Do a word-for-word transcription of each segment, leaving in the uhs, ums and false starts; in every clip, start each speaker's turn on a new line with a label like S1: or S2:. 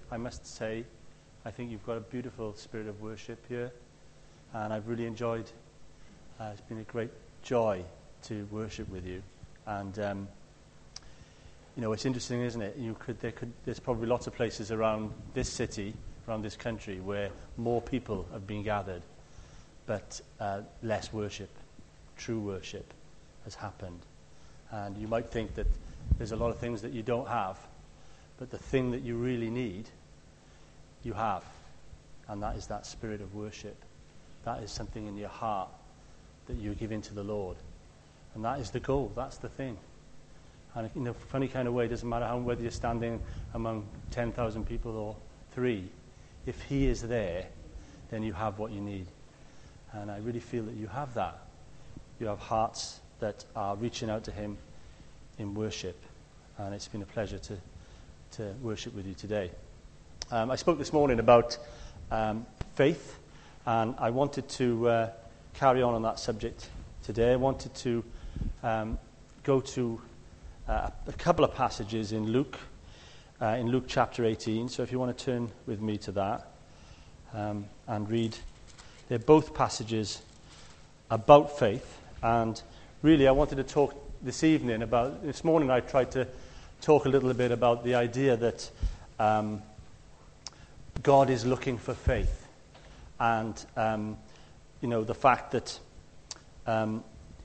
S1: I must say, I think you've got a beautiful spirit of worship here, and I've really enjoyed. Uh, it's been a great joy to worship with you, and um, you know, it's interesting, isn't it? You could, there could, there's probably lots of places around this city, around this country, where more people have been gathered, but uh, less worship, true worship, has happened. And you might think that there's a lot of things that you don't have, but the thing that you really need, you have, and that is that spirit of worship. That is something in your heart that you give into the Lord, and that is the goal. That's the thing. And in a funny kind of way, it doesn't matter how, whether you're standing among ten thousand people or three. If He is there, then you have what you need. And I really feel that you have that. You have hearts that are reaching out to Him in worship. And it's been a pleasure to, to worship with you today. Um, I spoke this morning about um, faith, and I wanted to uh, carry on on that subject today. I wanted to um, go to uh, a couple of passages in Luke, uh, in Luke chapter eighteen. So if you want to turn with me to that um, and read. They're both passages about faith, and really I wanted to talk this evening about, this morning I tried to talk a little bit about the idea that um, God is looking for faith, and um, you know, the fact that um,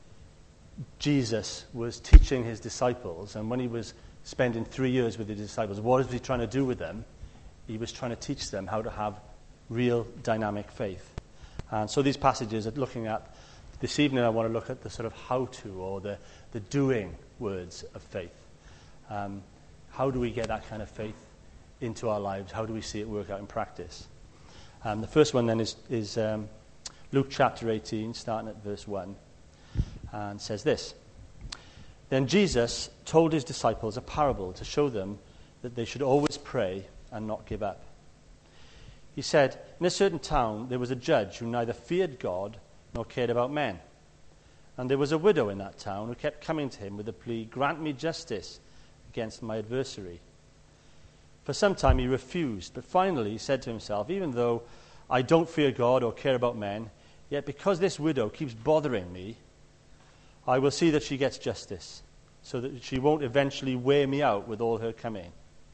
S1: Jesus was teaching his disciples, and when he was spending three years with the disciples, what was he trying to do with them? He was trying to teach them how to have real dynamic faith. And so these passages are looking at, this evening I want to look at the sort of how-to, or the, the doing words of faith. Um, how do we get that kind of faith into our lives? How do we see it work out in practice? Um, the first one then is, is um, Luke chapter eighteen, starting at verse one, and says this. Then Jesus told his disciples a parable to show them that they should always pray and not give up. He said, in a certain town there was a judge who neither feared God nor cared about men. And there was a widow in that town who kept coming to him with the plea, grant me justice against my adversary. For some time he refused, but finally he said to himself, even though I don't fear God or care about men, yet because this widow keeps bothering me, I will see that she gets justice, so that she won't eventually wear me out with all her coming.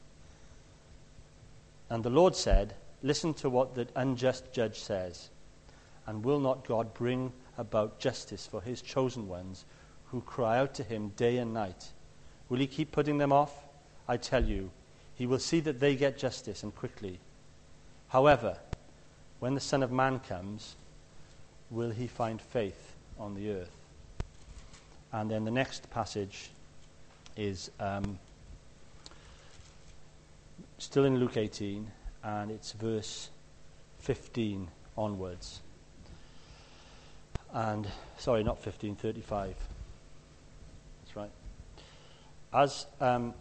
S1: And the Lord said, listen to what the unjust judge says. And will not God bring about justice for his chosen ones who cry out to him day and night? Will he keep putting them off? I tell you, he will see that they get justice, and quickly. However, when the Son of Man comes, will he find faith on the earth? And then the next passage is um, still in Luke eighteen, and it's verse fifteen onwards. And, sorry, not fifteen, thirty-five. That's right. As, um,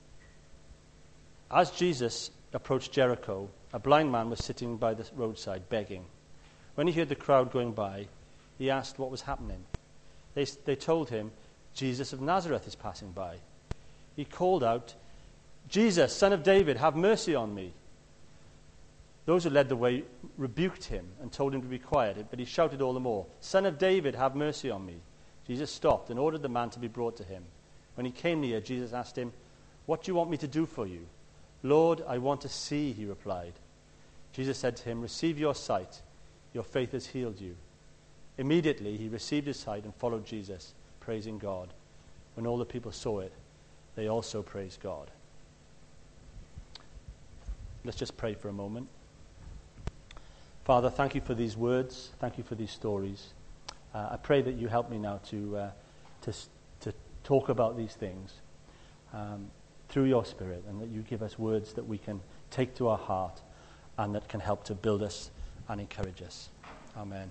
S1: as Jesus approached Jericho, a blind man was sitting by the roadside begging. When he heard the crowd going by, he asked what was happening. They, they told him, Jesus of Nazareth is passing by. He called out, Jesus, Son of David, have mercy on me. Those who led the way rebuked him and told him to be quiet, but he shouted all the more, Son of David, have mercy on me. Jesus stopped and ordered the man to be brought to him. When he came near, Jesus asked him, what do you want me to do for you? Lord, I want to see, he replied. Jesus said to him, receive your sight. Your faith has healed you. Immediately he received his sight and followed Jesus, praising God. When all the people saw it, they also praised God. Let's just pray for a moment. Father, thank you for these words. Thank you for these stories. Uh, I pray that you help me now to uh, to to talk about these things um, through your Spirit, and that you give us words that we can take to our heart and that can help to build us and encourage us. Amen.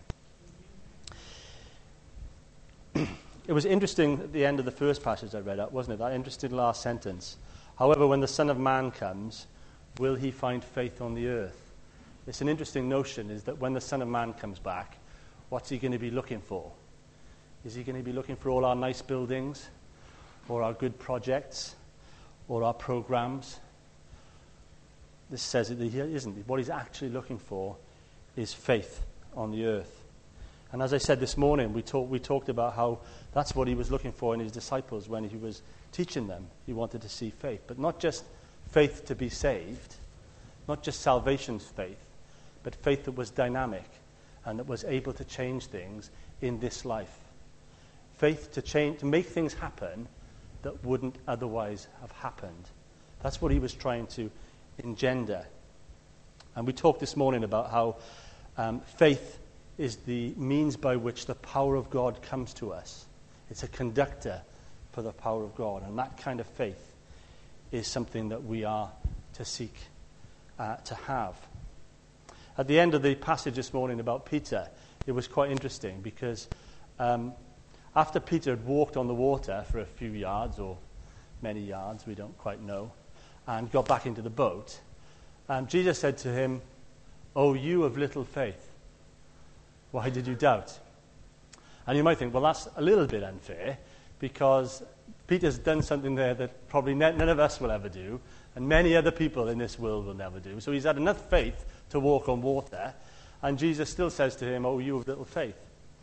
S1: It was interesting at the end of the first passage I read out, wasn't it? That interesting last sentence. However, when the Son of Man comes, will he find faith on the earth? It's an interesting notion, is that when the Son of Man comes back, what's he going to be looking for? Is he going to be looking for all our nice buildings, or our good projects, or our programs? this says that he isn't. What he's actually looking for is faith on the earth. And as I said this morning, we, talk, we talked about how that's what he was looking for in his disciples when he was teaching them. He wanted to see faith, but not just faith to be saved, not just salvation's faith, but faith that was dynamic and that was able to change things in this life. Faith to change, to make things happen that wouldn't otherwise have happened. That's what he was trying to engender. And we talked this morning about how um, faith is the means by which the power of God comes to us. It's a conductor for the power of God. And that kind of faith is something that we are to seek uh, to have. At the end of the passage this morning about Peter, it was quite interesting because um, after Peter had walked on the water for a few yards or many yards, we don't quite know, and got back into the boat, um, Jesus said to him, "Oh, you of little faith, why did you doubt?" And you might think, well, that's a little bit unfair because Peter's done something there that probably none of us will ever do, and many other people in this world will never do. So he's had enough faith to walk on water, and Jesus still says to him, "Oh, you of little faith."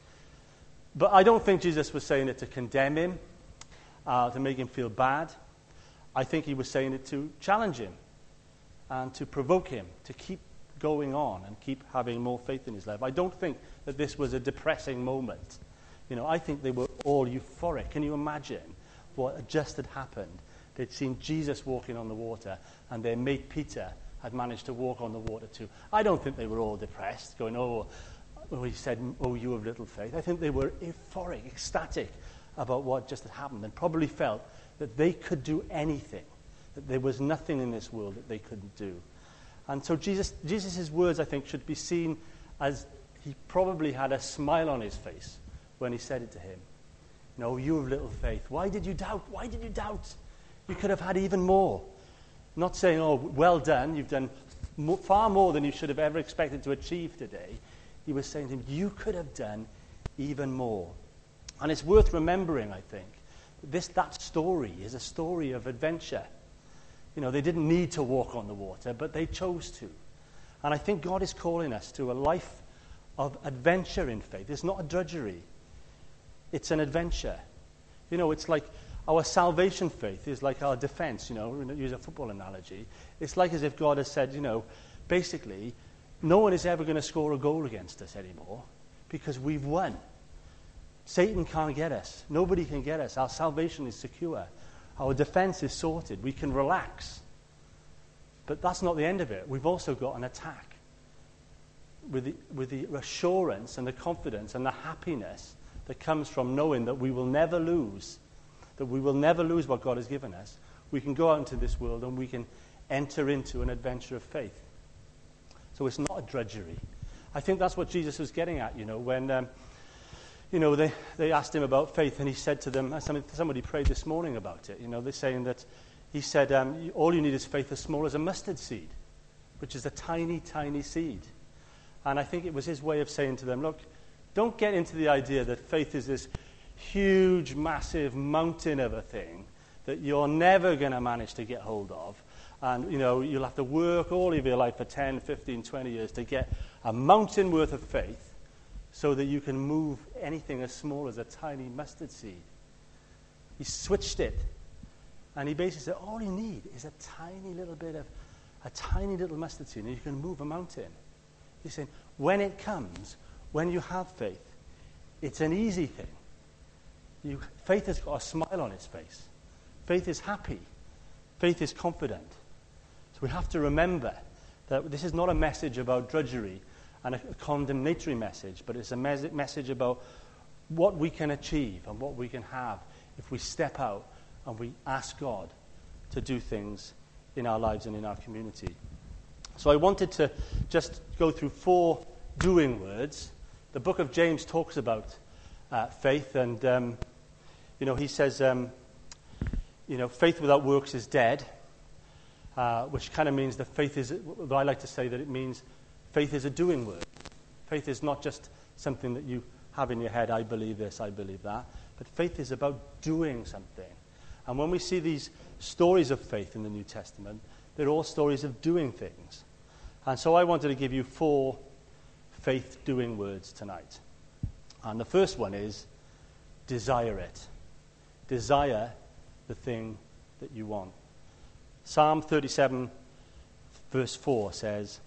S1: But I don't think Jesus was saying it to condemn him, uh, to make him feel bad. I think he was saying it to challenge him and to provoke him to keep going on and keep having more faith in his life. I don't think that this was a depressing moment. You know, I think they were all euphoric. Can you imagine what just had happened? They'd seen Jesus walking on the water, and their mate Peter had managed to walk on the water too. I don't think they were all depressed, going, oh, well, he said, "Oh, you of little faith." I think they were euphoric, ecstatic about what just had happened, and probably felt that they could do anything, that there was nothing in this world that they couldn't do. And so Jesus, Jesus' words, I think, should be seen as he probably had a smile on his face when he said it to him. "No, you of little faith, why did you doubt? Why did you doubt? You could have had even more." Not saying, "Oh, well done, you've done mo- far more than you should have ever expected to achieve today." He was saying to him, you could have done even more. And it's worth remembering, I think, this that story is a story of adventure. You know, they didn't need to walk on the water, but they chose to. And I think God is calling us to a life of adventure in faith. It's not a drudgery. It's an adventure. You know, it's like our salvation faith is like our defense, you know, use a football analogy. It's like as if God has said, you know, basically, no one is ever going to score a goal against us anymore because we've won. Satan can't get us. Nobody can get us. Our salvation is secure. Our defense is sorted. We can relax. But that's not the end of it. We've also got an attack with the, with the assurance and the confidence and the happiness that comes from knowing that we will never lose, that we will never lose what God has given us. We can go out into this world and we can enter into an adventure of faith. So it's not a drudgery. I think that's what Jesus was getting at, you know, when, um, you know, they, they asked him about faith, and he said to them, somebody prayed this morning about it, you know, they're saying that he said, um, all you need is faith as small as a mustard seed, which is a tiny, tiny seed. And I think it was his way of saying to them, look, don't get into the idea that faith is this huge, massive mountain of a thing that you're never going to manage to get hold of. And, you know, you'll have to work all of your life for ten, fifteen, twenty years to get a mountain worth of faith so that you can move anything as small as a tiny mustard seed. He switched it. And he basically said, all you need is a tiny little bit of, a tiny little mustard seed, and you can move a mountain. He's saying, when it comes, when you have faith, it's an easy thing. You, faith has got a smile on its face. Faith is happy. Faith is confident. So we have to remember that this is not a message about drudgery and a condemnatory message, but it's a mes- message about what we can achieve and what we can have if we step out and we ask God to do things in our lives and in our community. So I wanted to just go through four doing words. The book of James talks about uh, faith, and um, you know, he says, um, you know, faith without works is dead, uh, which kind of means that faith is, though I like to say that it means faith is a doing word. Faith is not just something that you have in your head, I believe this, I believe that, but faith is about doing something. And when we see these stories of faith in the New Testament, they're all stories of doing things. And so I wanted to give you four faith-doing words tonight. And the first one is, desire it. Desire the thing that you want. Psalm thirty-seven, verse four says,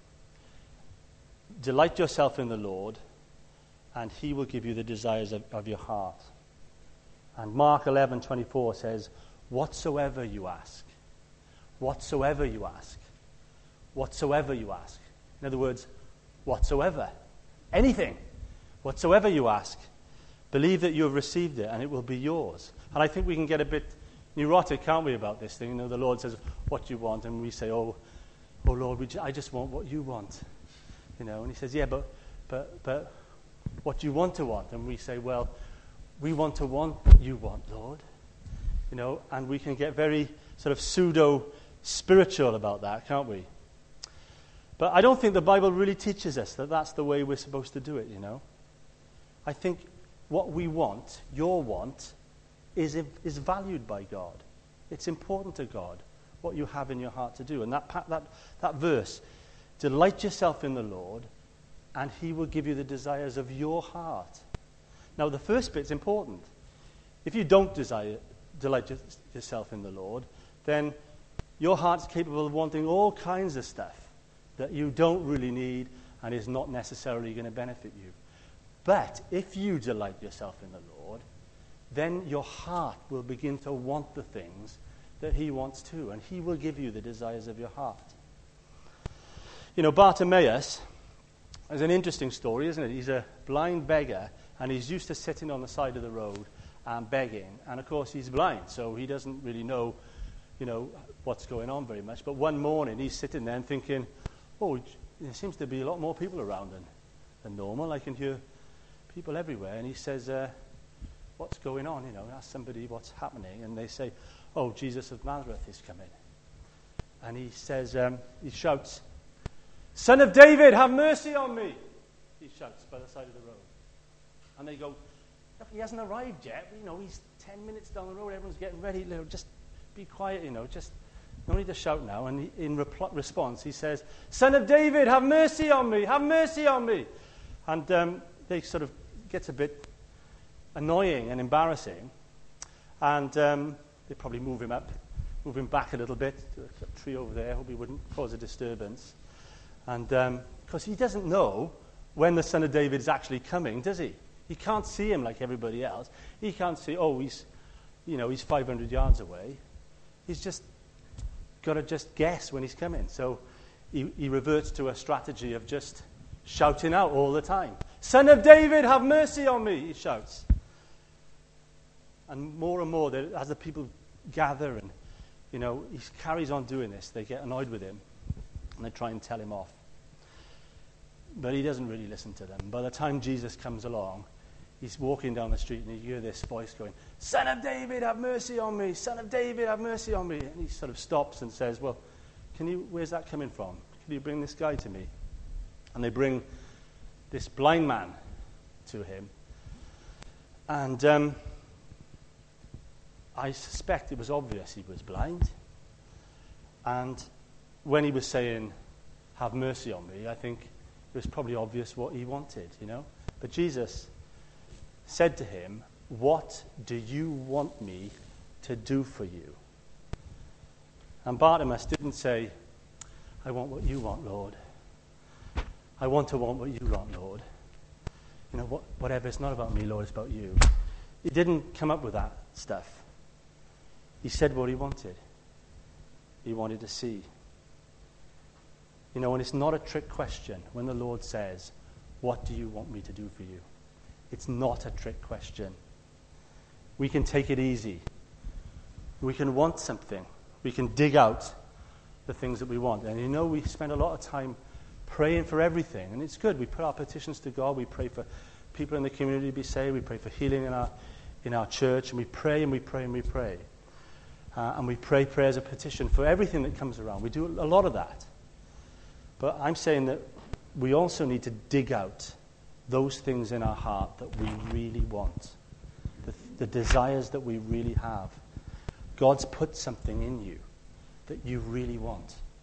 S1: delight yourself in the Lord, and he will give you the desires of, of your heart. And Mark eleven twenty-four says, whatsoever you ask, whatsoever you ask, whatsoever you ask. In other words, whatsoever, anything, whatsoever you ask, believe that you have received it and it will be yours. And I think we can get a bit neurotic, can't we, about this thing? You know, the Lord says, what do you want? And we say, oh, oh Lord, we j- I just want what you want. You know, and he says, yeah, but, but, but what do you want to want? And we say, well, we want to want what you want, Lord. You know, and we can get very sort of pseudo-spiritual about that, can't we? But I don't think the Bible really teaches us that that's the way we're supposed to do it, you know. I think what we want, your want, is is valued by God. It's important to God, what you have in your heart to do. And that that that verse, delight yourself in the Lord, and he will give you the desires of your heart. Now, the first bit's important. If you don't desire, delight yourself in the Lord, then your heart's capable of wanting all kinds of stuff that you don't really need and is not necessarily going to benefit you. But if you delight yourself in the Lord, then your heart will begin to want the things that he wants too, and he will give you the desires of your heart. You know, Bartimaeus is an interesting story, isn't it? He's a blind beggar, and he's used to sitting on the side of the road and begging. And, of course, he's blind, so he doesn't really know, you know, what's going on very much. But one morning, he's sitting there and thinking, oh, there seems to be a lot more people around than, than normal. I can hear people everywhere. And he says, uh, what's going on? You know, ask somebody what's happening. And they say, oh, Jesus of Nazareth is coming. And he says, um, he shouts, Son of David, have mercy on me. He shouts by the side of the road. And they go, he hasn't arrived yet. You know, he's ten minutes down the road. Everyone's getting ready. You know, just be quiet, you know. Just no need to shout now. And he, in repl- response, he says, Son of David, have mercy on me. Have mercy on me. And um, they sort of gets a bit annoying and embarrassing. And um, they probably move him up, move him back a little bit to a tree over there. Hope he wouldn't cause a disturbance. And because um, he doesn't know when the Son of David is actually coming, does he? He can't see him like everybody else. He can't see, oh, he's, you know, he's five hundred yards away. He's just got to just guess when he's coming. So he, he reverts to a strategy of just shouting out all the time. Son of David, have mercy on me, he shouts. And more and more, there, as the people gather and, you know, he carries on doing this, they get annoyed with him and they try and tell him off. But he doesn't really listen to them. By the time Jesus comes along, he's walking down the street and you hear this voice going, Son of David, have mercy on me. Son of David, have mercy on me. And he sort of stops and says, well, can you, where's that coming from? Can you bring this guy to me? And they bring this blind man to him. And um, I suspect it was obvious he was blind. And when he was saying, have mercy on me, I think it was probably obvious what he wanted, you know. But Jesus said to him, what do you want me to do for you? And Bartimaeus didn't say, I want what you want, Lord. I want to want what you want, Lord. You know, what, whatever, it's not about me, Lord, it's about you. He didn't come up with that stuff. He said what he wanted. He wanted to see. You know, and it's not a trick question when the Lord says, what do you want me to do for you? It's not a trick question. We can take it easy. We can want something. We can dig out the things that we want. And you know, we spend a lot of time praying for everything. And it's good. We put our petitions to God. We pray for people in the community to be saved. We pray for healing in our, in our church. And we pray and we pray and we pray. Uh, and we pray prayers of petition for everything that comes around. We do a lot of that. But I'm saying that we also need to dig out those things in our heart that we really want, the, the desires that we really have. God's put something in you that you really want.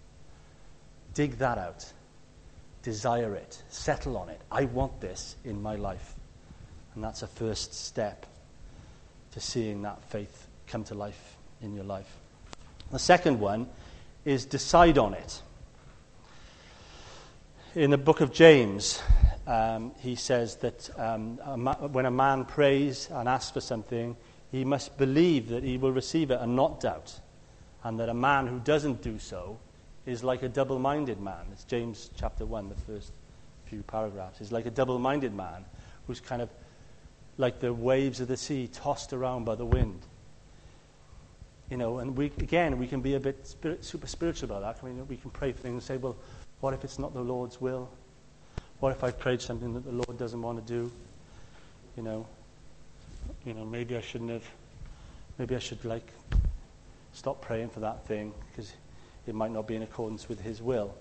S1: dig that out. Desire it. Settle on it. I want this in my life. And that's a first step to seeing that faith come to life in your life. The second one is decide on it. In the book of James, um, he says that um, a ma- when a man prays and asks for something, he must believe that he will receive it and not doubt. And that a man who doesn't do so is like a double-minded man. It's James chapter one, the first few paragraphs. He's like a double-minded man who's kind of like the waves of the sea tossed around by the wind. You know, and we again, we can be a bit spirit, super spiritual about that. I mean, we can pray for things and say, well, what if it's not the Lord's will? What if I prayed something that the Lord doesn't want to do? You know, you know, maybe I shouldn't have, maybe I should, like, stop praying for that thing because it might not be in accordance with his will.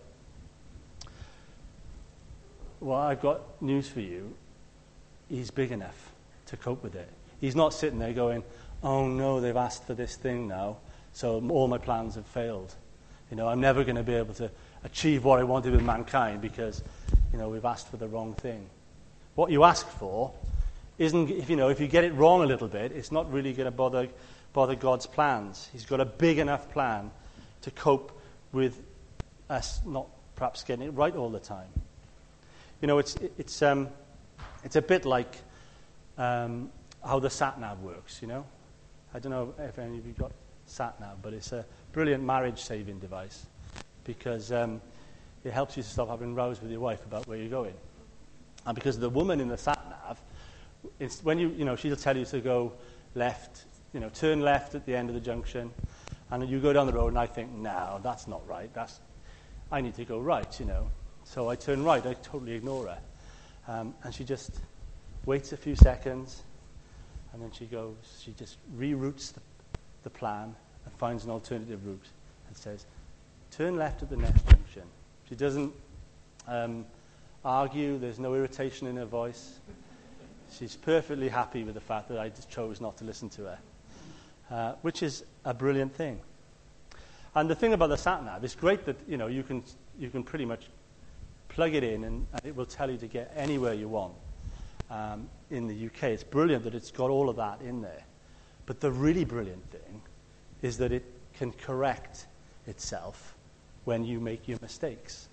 S1: Well, I've got news for you. He's big enough to cope with it. He's not sitting there going, oh no, they've asked for this thing now, so all my plans have failed. You know, I'm never going to be able to achieve what I wanted with mankind because, you know, we've asked for the wrong thing. What you ask for isn't, if you know, if you get it wrong a little bit, it's not really going to bother bother God's plans. He's got a big enough plan to cope with us not perhaps getting it right all the time. You know, it's it's um it's a bit like um, how the sat-nav works. You know, I don't know if any of you got sat-nav, but it's a brilliant marriage-saving device because um, it helps you to stop having rows with your wife about where you're going. And because the woman in the sat-nav, it's when you you know she'll tell you to go left. You know, turn left at the end of the junction, and you go down the road, and I think, no, that's not right. That's, I need to go right, you know. So I turn right. I totally ignore her. Um, and she just waits a few seconds, and then she goes, she just reroutes the, the plan and finds an alternative route and says, turn left at the next junction. She doesn't um, argue. There's no irritation in her voice. She's perfectly happy with the fact that I just chose not to listen to her. Uh, which is a brilliant thing. And the thing about the sat-nav, it's great that, you know, you can you can pretty much plug it in and, and it will tell you to get anywhere you want um, in the U K. It's brilliant that it's got all of that in there. But the really brilliant thing is that it can correct itself when you make your mistakes.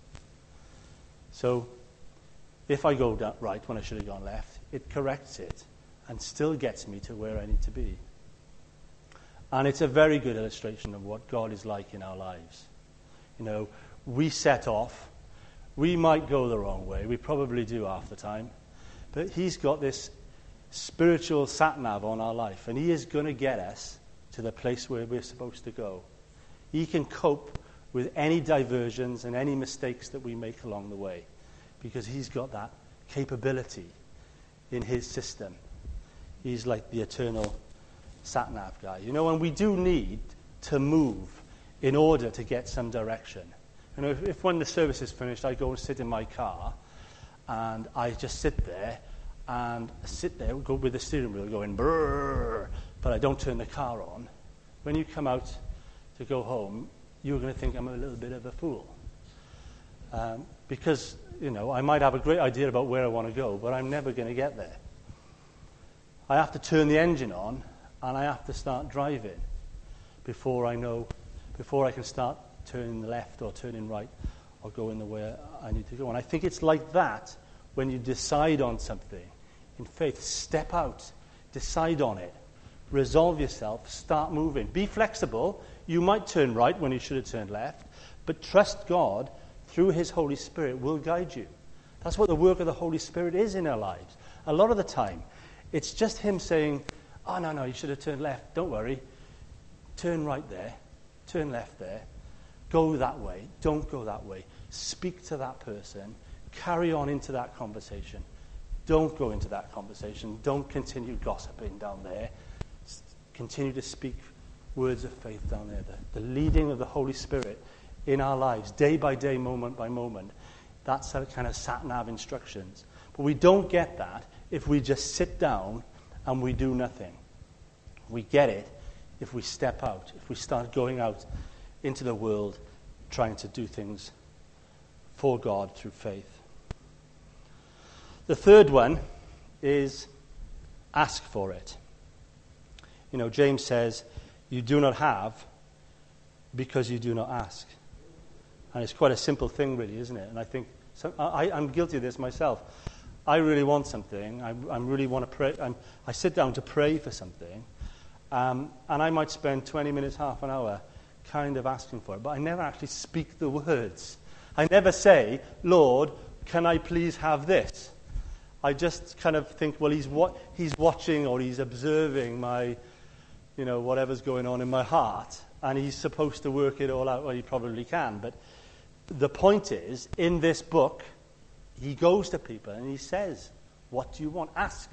S1: So if I go down right when I should have gone left, it corrects it and still gets me to where I need to be. And it's a very good illustration of what God is like in our lives. You know, we set off. We might go the wrong way. We probably do half the time. But he's got this spiritual sat-nav on our life. And he is going to get us to the place where we're supposed to go. He can cope with any diversions and any mistakes that we make along the way. Because he's got that capability in his system. He's like the eternal sat-nav guy. You know, and we do need to move in order to get some direction. You know, if, if when the service is finished, I go and sit in my car, and I just sit there, and sit there, go with the steering wheel going brrrr, but I don't turn the car on. When you come out to go home, you're going to think I'm a little bit of a fool. Um, because, you know, I might have a great idea about where I want to go, but I'm never going to get there. I have to turn the engine on, and I have to start driving before I know, before I can start turning left or turning right or going the way I need to go. And I think it's like that when you decide on something in faith. Step out, decide on it, resolve yourself, start moving. Be flexible. You might turn right when you should have turned left, but trust God through his Holy Spirit will guide you. That's what the work of the Holy Spirit is in our lives. A lot of the time, it's just him saying, oh, no, no, you should have turned left. Don't worry. Turn right there. Turn left there. Go that way. Don't go that way. Speak to that person. Carry on into that conversation. Don't go into that conversation. Don't continue gossiping down there. S- continue to speak words of faith down there. The, the leading of the Holy Spirit in our lives, day by day, moment by moment. That's the kind of sat-nav instructions. But we don't get that if we just sit down and we do nothing. We get it if we step out, if we start going out into the world trying to do things for God through faith. The third one is ask for it. You know, James says, you do not have because you do not ask. And it's quite a simple thing, really, isn't it? And I think, so, I, I'm guilty of this myself. I really want something. I, I really want to pray. I'm, I sit down to pray for something. Um, and I might spend twenty minutes, half an hour kind of asking for it. But I never actually speak the words. I never say, Lord, can I please have this? I just kind of think, well, he's what he's watching or he's observing my, you know, whatever's going on in my heart. And he's supposed to work it all out. Well, he probably can. But the point is, in this book, he goes to people and he says, what do you want? Ask.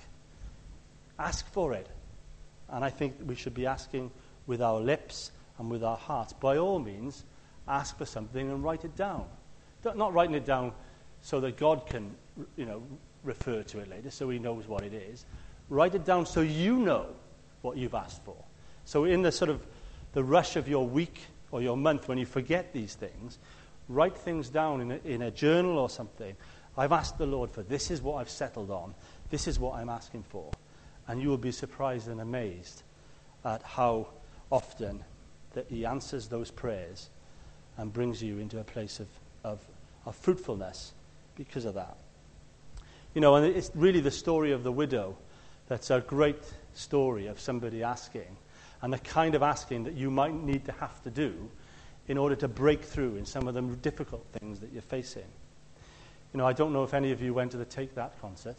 S1: Ask for it. And I think we should be asking with our lips and with our hearts. By all means, ask for something and write it down. Not writing it down so that God can, you know, refer to it later, so he knows what it is. Write it down so you know what you've asked for. So in the sort of the rush of your week or your month, when you forget these things, write things down in a, in a journal or something. I've asked the Lord for this is what I've settled on. This is what I'm asking for. And you will be surprised and amazed at how often that he answers those prayers and brings you into a place of, of, of fruitfulness because of that. You know, and it's really the story of the widow that's a great story of somebody asking, and the kind of asking that you might need to have to do in order to break through in some of the difficult things that you're facing. You know, I don't know if any of you went to the Take That concert.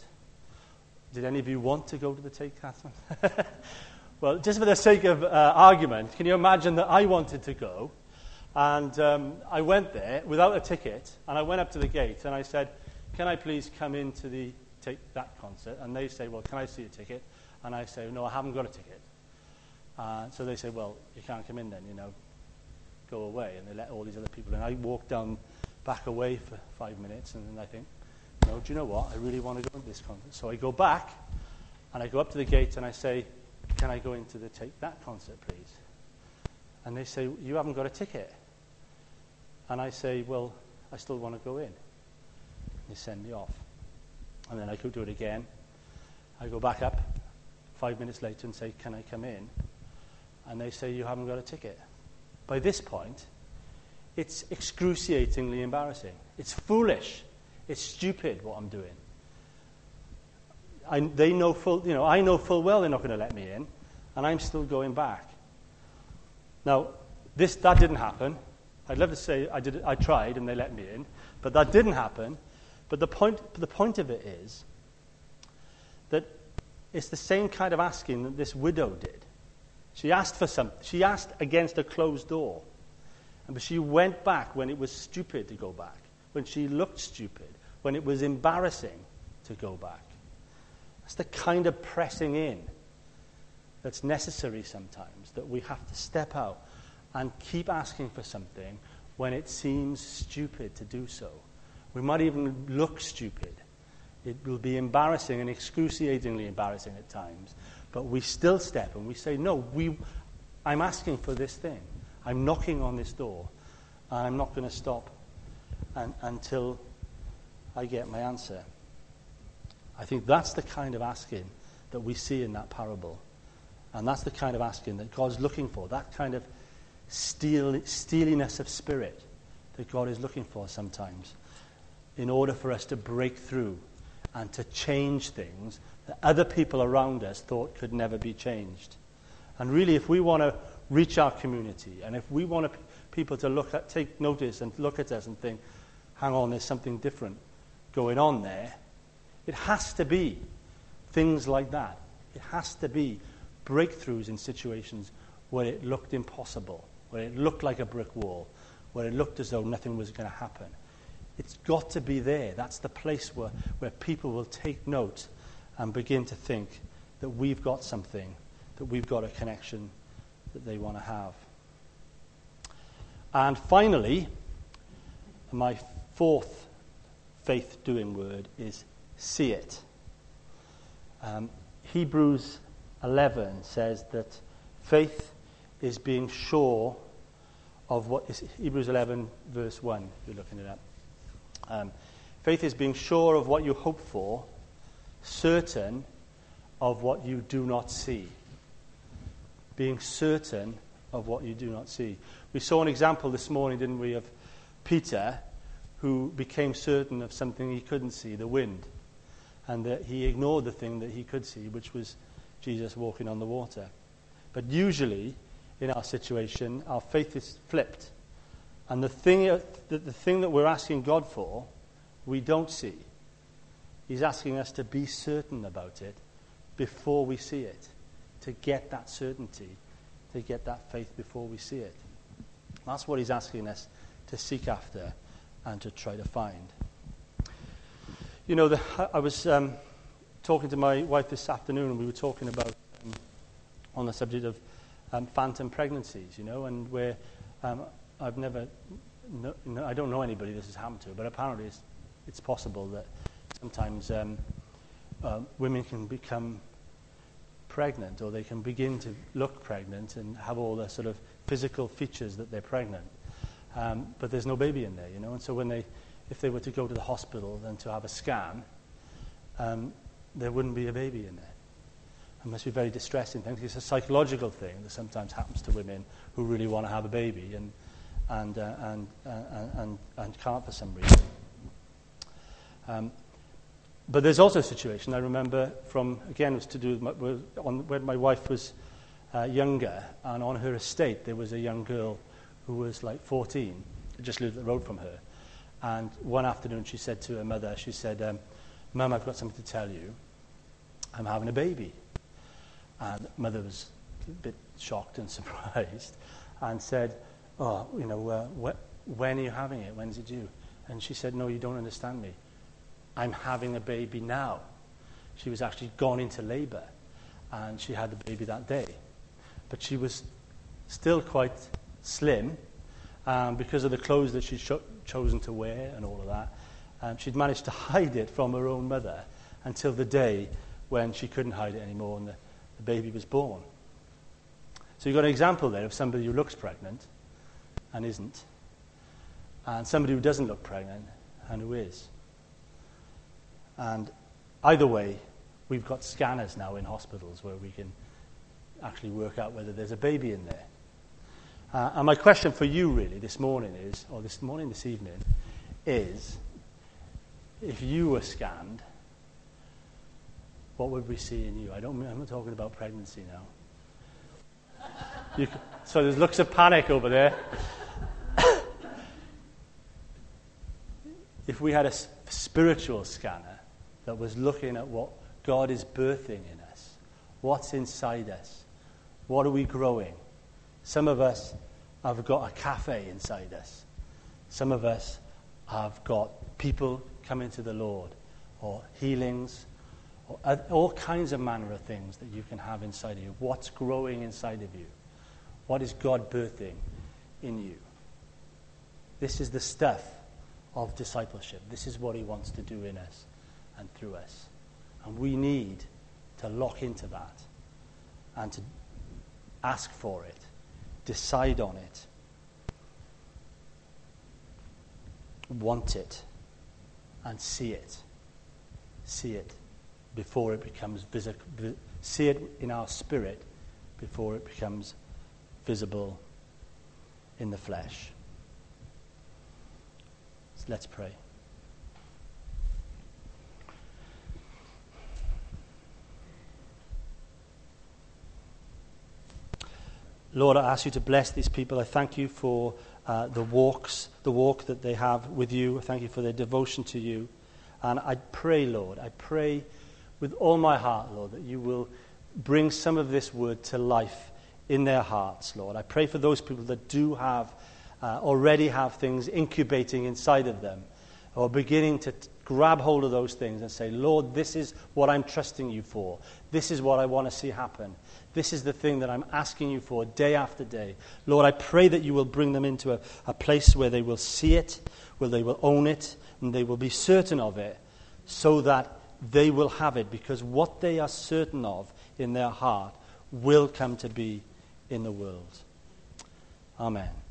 S1: Did any of you want to go to the Take That concert? Well, just for the sake of uh, argument, can you imagine that I wanted to go, and um, I went there without a ticket, and I went up to the gate, and I said, can I please come into the Take That concert? And they say, well, can I see a ticket? And I say, no, I haven't got a ticket. Uh, so they say, well, you can't come in then, you know, go away. And they let all these other people in. I walk down, back away for five minutes, and then I think, no, do you know what? I really want to go to this concert. So I go back, and I go up to the gate, and I say, can I go into the Take That concert, please? And they say, you haven't got a ticket. And I say, well, I still want to go in. They send me off. And then I could do it again. I go back up five minutes later and say, can I come in? And they say, you haven't got a ticket. By this point, it's excruciatingly embarrassing. It's foolish. It's stupid what I'm doing. I, they know full, you know, I know full well they're not going to let me in, and I'm still going back. Now, this that didn't happen. I'd love to say I did. I tried and they let me in, but that didn't happen. But the point, the point of it is that it's the same kind of asking that this widow did. She asked for something. She asked against a closed door, but she went back when it was stupid to go back, when she looked stupid, when it was embarrassing to go back. That's the kind of pressing in that's necessary sometimes, that we have to step out and keep asking for something when it seems stupid to do so. We might even look stupid. It will be embarrassing and excruciatingly embarrassing at times, but we still step and we say, no, we, I'm asking for this thing. I'm knocking on this door, and I'm not going to stop and, until I get my answer. I think that's the kind of asking that we see in that parable. And that's the kind of asking that God's looking for, that kind of steel, steeliness of spirit that God is looking for sometimes in order for us to break through and to change things that other people around us thought could never be changed. And really, if we want to reach our community, and if we want to, people to look at, take notice and look at us and think, hang on, there's something different going on there, it has to be things like that. It has to be breakthroughs in situations where it looked impossible, where it looked like a brick wall, where it looked as though nothing was going to happen. It's got to be there. That's the place where, where people will take note and begin to think that we've got something, that we've got a connection that they want to have. And finally, my fourth faith-doing word is see it. Um, Hebrews eleven says that faith is being sure of what is Hebrews eleven verse one, if you're looking it up. Um, faith is being sure of what you hope for, certain of what you do not see. Being certain of what you do not see. We saw an example this morning, didn't we, of Peter, who became certain of something he couldn't see, the wind, and that he ignored the thing that he could see, which was Jesus walking on the water. But usually, in our situation, our faith is flipped. And the thing, the, the thing that we're asking God for, we don't see. He's asking us to be certain about it before we see it, to get that certainty, to get that faith before we see it. That's what he's asking us to seek after and to try to find. You know, the, I was um, talking to my wife this afternoon, and we were talking about, um, on the subject of um, phantom pregnancies, you know, and where um, I've never, no, no, I don't know anybody this has happened to, but apparently it's, it's possible that sometimes um, uh, women can become pregnant, or they can begin to look pregnant and have all the sort of physical features that they're pregnant. Um, but there's no baby in there, you know, and so when they, if they were to go to the hospital and to have a scan, um, there wouldn't be a baby in there. It must be a very distressing thing. It's a psychological thing that sometimes happens to women who really want to have a baby and and uh, and, uh, and and can't for some reason. Um, but there's also a situation I remember from, again, it was to do with, my, with on, when my wife was uh, younger, and on her estate there was a young girl who was like fourteen, just lived up the road from her. And one afternoon she said to her mother, she said, um, Mum, I've got something to tell you. I'm having a baby. And mother was a bit shocked and surprised and said, oh, you know, uh, wh- when are you having it? When's it due? And she said, no, you don't understand me. I'm having a baby now. She was actually gone into labor, and she had the baby that day. But she was still quite slim, um, because of the clothes that she'd cho- chosen to wear and all of that. Um, she'd managed to hide it from her own mother until the day when she couldn't hide it anymore and the, the baby was born. So you've got an example there of somebody who looks pregnant and isn't, and somebody who doesn't look pregnant and who is. And either way, we've got scanners now in hospitals where we can actually work out whether there's a baby in there. Uh, and my question for you really this morning is, or this morning, this evening, is, if you were scanned, what would we see in you? I don't, I'm not talking about pregnancy now. You can, so there's looks of panic over there. If we had a spiritual scanner that was looking at what God is birthing in us, what's inside us, what are we growing? Some of us have got a cafe inside us. Some of us have got people coming to the Lord, or healings, or all kinds of manner of things that you can have inside of you. What's growing inside of you? What is God birthing in you? This is the stuff of discipleship. This is what he wants to do in us and through us. And we need to lock into that and to ask for it, decide on it, want it, and see it. See it before it becomes visible. See it in our spirit before it becomes visible in the flesh. So let's pray. Lord, I ask you to bless these people. I thank you for uh, the walks, the walk that they have with you. I thank you for their devotion to you. And I pray, Lord, I pray with all my heart, Lord, that you will bring some of this word to life in their hearts, Lord. I pray for those people that do have, uh, already have things incubating inside of them, or beginning to t- grab hold of those things and say, Lord, this is what I'm trusting you for. This is what I want to see happen. This is the thing that I'm asking you for day after day. Lord, I pray that you will bring them into a, a place where they will see it, where they will own it, and they will be certain of it, so that they will have it, because what they are certain of in their heart will come to be in the world. Amen.